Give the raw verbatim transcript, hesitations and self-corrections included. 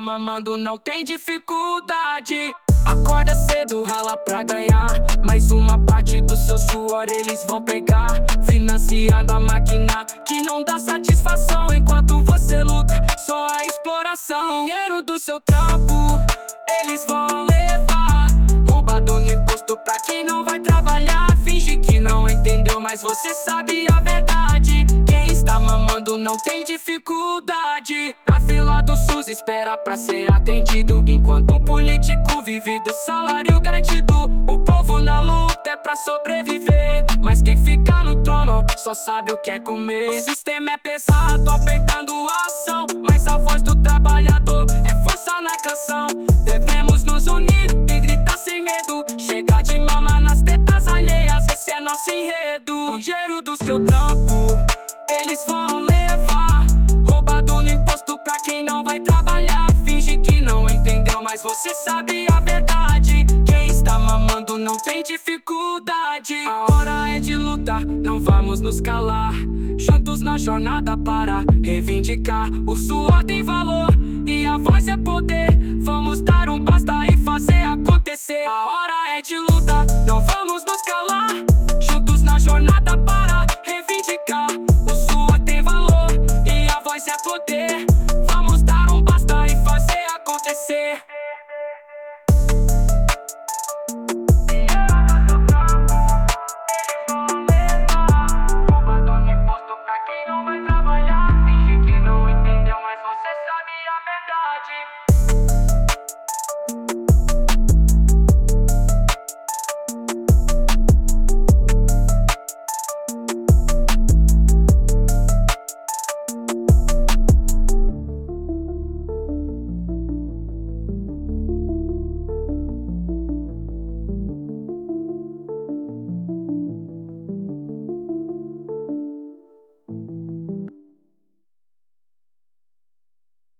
mamando não tem dificuldade. Acorda cedo, rala pra ganhar, mais uma parte do seu suor eles vão pegar. Financiando a máquina que não dá satisfação, enquanto você luta, só a exploração. Dinheiro do seu trampo, eles vão levar. Roubado no imposto pra quem não vai trabalhar. Finge que não entendeu, mas você sabe a verdade. Quem está mamando não tem dificuldade. A fila do SUS espera pra ser atendido, enquanto o político vive do salário garantido. O povo na luta é pra sobreviver, mas quem fica no trono só sabe o que é comer. O sistema é pesado, apertando a ação, mas a voz do trabalhador é força na canção. Devemos nos unir e gritar sem medo. Chega de mama nas tetas alheias, esse é nosso enredo. O dinheiro do seu trampo eles vão levar. Roubado no imposto pra quem não vai trabalhar. Finge que não entendeu, mas você sabe a verdade. Quem está mamando não tem dificuldade. A hora é de lutar, não vamos nos calar. Juntos na jornada para reivindicar. O suor tem valor e a voz é poder. Vamos dar um basta e fazer acontecer. A hora